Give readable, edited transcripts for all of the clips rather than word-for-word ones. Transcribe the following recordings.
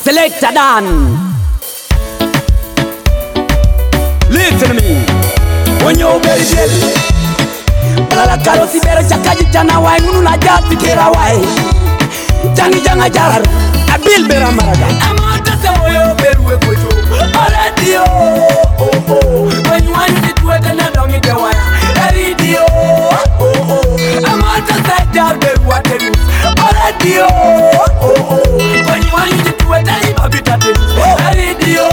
Selector Dan. Listen to me. When you're very dead, Balala Karosi Bera Chakaji Chana Wai Nuna Jati Kera Wai Changi Janga Jar Abil Bera Maraga Amata Samoyo Beru Kojo Radio. When you want to do it and I don't get the wire Radio. Amata Saja Beru Watenu Radio. When you want to do it and I don't get the Radio.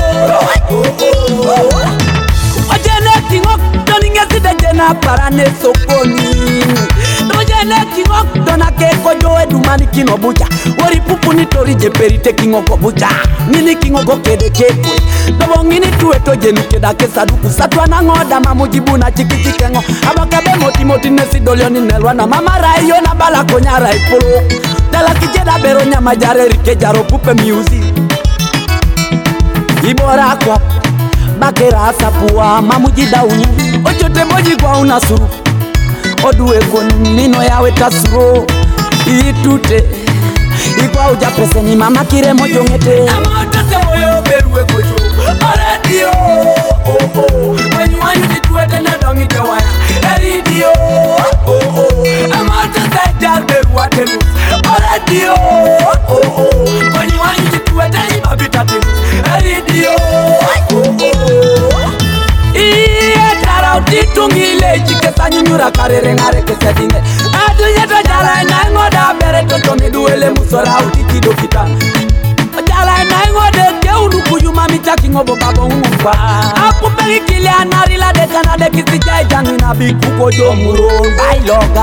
Ojene Kingok Doninga Sida Jena Parane Sokoni Ojene Kingok Dona Keko Joe Dumani Kino Bucha Wari Pupu Nitori Jeperi Tekingo Kobucha Nini Kingo Kede Kekwe Dobongini Tueto Jenu Keda Kesaduku Satwa na ngoda mamujibu na chikichikengo Abakabe Moti Nesi Dolioni Nelwana Mama Rayo na Bala Konyara Ipolo Dala Kijeda Beronya Majare Rike Jaro Pupe Music Ibora kwa Bakera sapua mamujida unyu Ojote moji kwa unasuru Oduwe konino yawe tasuro Itute Ikwa uja pese ni mama kire mojo ngete Amata se moyo beruwe kojo Radio. When you want to do it and I don't get the wire Radio. Amata se jal beruwa tenu Radio. When you want to do it and I don't get the Radio. Titungile chikesa nyura karere ngare kesedine Adunya jala na ngoda bere toto miduele musora utikido kitana Jala na ngode keudu kuyuma mitaki ngobo babo ngumba Akupeli kile anarila de kanade kisijai jangu na bikuko jomuro Bailoga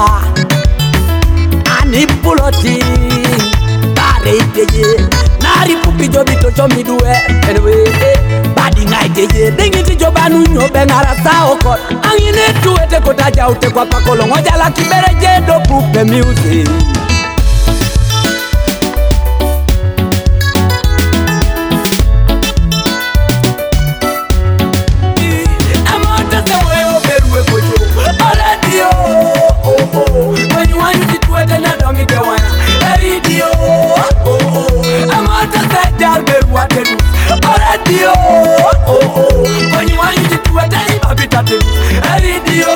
Anipuloti Bare iteje Nari pupi jobito chomidue Anyway Badi ngaiteje Dingiti jobanu nyobe ngarasa okot Angine tuwete kotaja ute kwa pakolo Ngojala kibere jedo pupe music Amata se moyo beruwe kojo Radio. When you want to do it and I don't get the wire Radio. Amata se jal beruwa tenu Radio. When you want to do it and I don't get the Radio.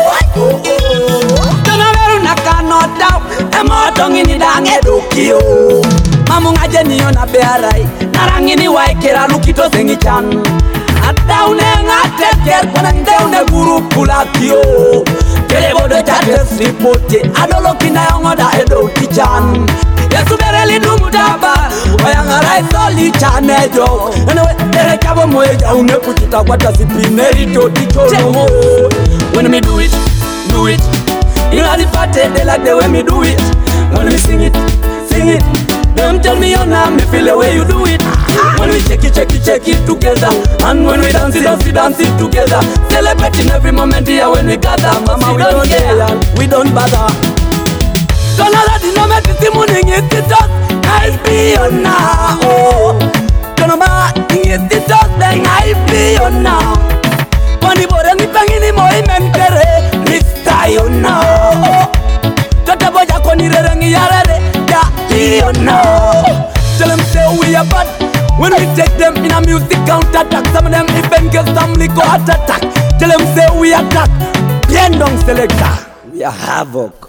Don't ever nakano doubt Amata ngini dange dokio Mamunga jeni yona bearai Narangini waikera lukito sengi chan Ata unenga teker Kona ndeune guru kulakio Kele bodo chate sripote Adolo kina yongoda edo kichan Yesu bereli numudaba Wayangarai soli chanejo Enewe ere kabo moeja Une kuchita kwa tasipineri toti cholo When me do it You know the party, they like the way me do it When we sing it Don't tell me your name, me feel the way you do it When we check it together And when we dance it together Celebrating every moment here when we gather Mama, we don't care, we don't bother So now that you know me, this morning is the talk I be on now Don't know is the talk, then I be on now When the body is banging in my mentere Mr. You know Tota boja koni rerengi yarere Da you know Tell them say we are bad When we take them in a music counter-attack Some of them even get some liquor heart attack Tell them say we attack Bien dong selector We are havoc